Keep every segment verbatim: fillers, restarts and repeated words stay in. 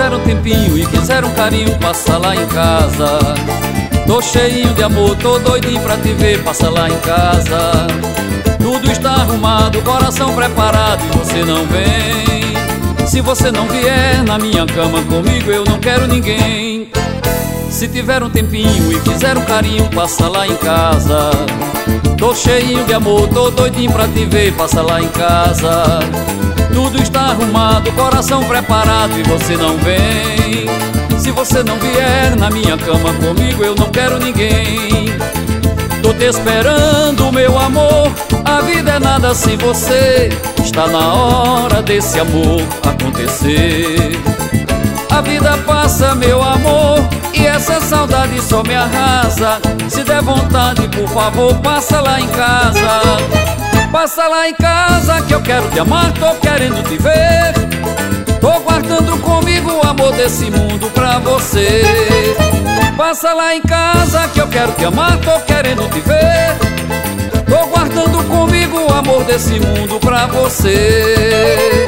tiver um tempinho e quiser um carinho, passa lá em casa. Tô cheinho de amor, tô doidinho pra te ver, passa lá em casa. Tudo está arrumado, coração preparado e você não vem. Se você não vier na minha cama comigo, eu não quero ninguém. Se tiver um tempinho e quiser um carinho, passa lá em casa. Tô cheinho de amor, tô doidinho pra te ver, passa lá em casa. Tudo está arrumado, coração preparado e você não vem. Se você não vier na minha cama comigo, eu não quero ninguém. Tô te esperando, meu amor, a vida é nada sem você. Está na hora desse amor acontecer. A vida passa, meu amor, e essa saudade só me arrasa. Se der vontade, por favor, passa lá em casa. Passa lá em casa que eu quero te amar, tô querendo te ver. Tô guardando comigo o amor desse mundo pra você. Passa lá em casa que eu quero te amar, tô querendo te ver. Tô guardando comigo o amor desse mundo pra você.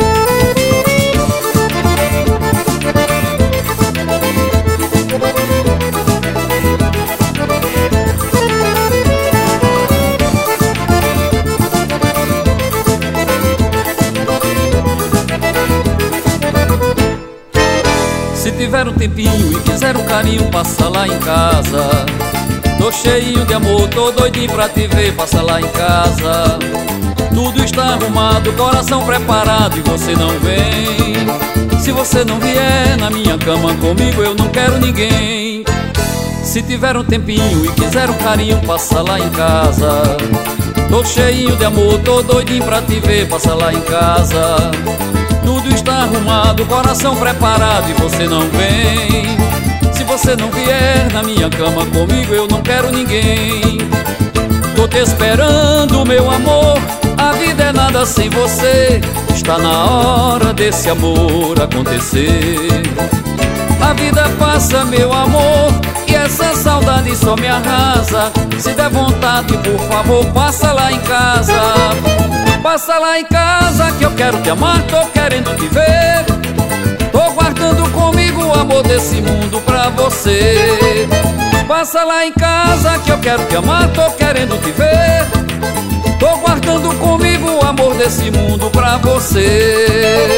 Se tiver um tempinho e quiser um carinho, passa lá em casa. Tô cheinho de amor, tô doidinho pra te ver, passa lá em casa. Tudo está arrumado, coração preparado e você não vem. Se você não vier na minha cama comigo, eu não quero ninguém. Se tiver um tempinho e quiser um carinho, passa lá em casa. Tô cheinho de amor, tô doidinho pra te ver, passa lá em casa. Tudo está arrumado, coração preparado e você não vem. Se você não vier na minha cama comigo, eu não quero ninguém. Tô te esperando, meu amor, a vida é nada sem você. Está na hora desse amor acontecer. A vida passa, meu amor, e essa saudade só me arrasa. Se der vontade, por favor, passa lá em casa. Passa lá em casa que eu quero te amar, tô querendo te ver. Tô guardando comigo o amor desse mundo pra você. Passa lá em casa que eu quero te amar, tô querendo te ver. Tô guardando comigo o amor desse mundo pra você.